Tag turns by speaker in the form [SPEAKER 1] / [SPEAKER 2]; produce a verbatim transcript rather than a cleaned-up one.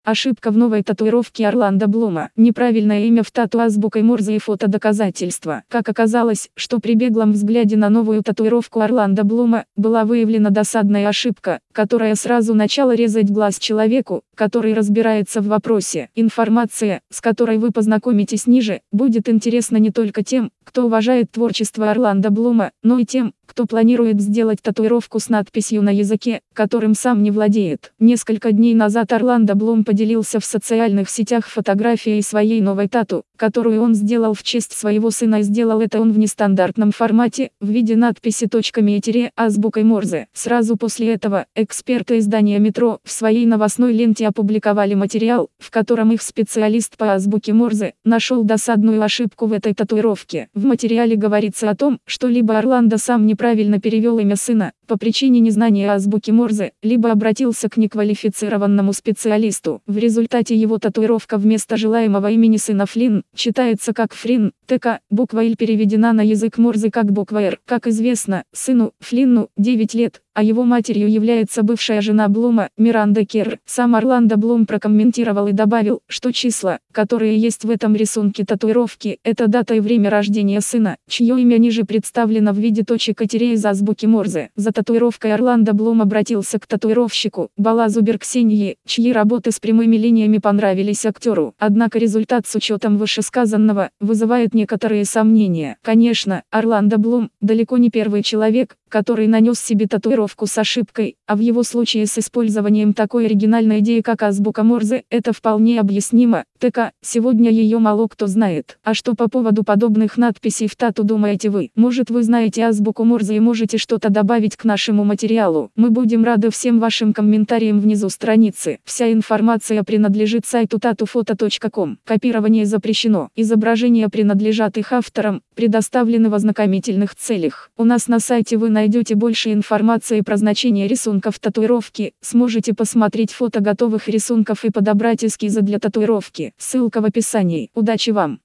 [SPEAKER 1] Ошибка в новой татуировке Орландо Блума. Неправильное имя в тату азбукой Морзе и фотодоказательства. Как оказалось, что при беглом взгляде на новую татуировку Орландо Блума была выявлена досадная ошибка, которая сразу начала резать глаз человеку, который разбирается в вопросе. Информация, с которой вы познакомитесь ниже, будет интересна не только тем, кто уважает творчество Орландо Блума, но и тем, кто планирует сделать татуировку с надписью на языке, которым сам не владеет. Несколько дней назад Орландо Блум поделился в социальных сетях фотографией своей новой тату, которую он сделал в честь своего сына, и сделал это он в нестандартном формате, в виде надписи точками и тире азбукой Морзе. Сразу после этого, эксперты издания «Метро» в своей новостной ленте опубликовали материал, в котором их специалист по азбуке Морзе нашел досадную ошибку в этой татуировке. В материале говорится о том, что либо Орландо сам неправильно перевел имя сына, по причине незнания азбуки Морзе, либо обратился к неквалифицированному специалисту. В результате его татуировка вместо желаемого имени сына Флинн читается как Фрин, ТК, буква Л переведена на язык Морзе как буква Р. Как известно, сыну, Флинну, девять лет, а его матерью является бывшая жена Блума, Миранда Керр. Сам Орландо Блум прокомментировал и добавил, что числа, которые есть в этом рисунке татуировки, это дата и время рождения сына, чье имя ниже представлено в виде точек и тире из азбуки Морзе. За татуировкой Орландо Блум обратился к татуировщику, Балазубер Ксении, чьи работы с прямыми линиями понравились актеру. Однако результат с учетом вышесказанного вызывает некоторые сомнения. Конечно, Орландо Блум далеко не первый человек, который нанес себе татуировку с ошибкой, а в его случае с использованием такой оригинальной идеи, как азбука Морзе, это вполне объяснимо. ТК, сегодня ее мало кто знает. А что по поводу подобных надписей в тату думаете вы? Может, вы знаете азбуку Морзе и можете что-то добавить к нашему материалу? Мы будем рады всем вашим комментариям внизу страницы. Вся информация принадлежит сайту татуфото точка ком. Копирование запрещено. Изображения принадлежат их авторам, предоставлены в ознакомительных целях. У нас на сайте вы найдете больше информации про значение рисунков татуировки, сможете посмотреть фото готовых рисунков и подобрать эскизы для татуировки. Ссылка в описании. Удачи вам!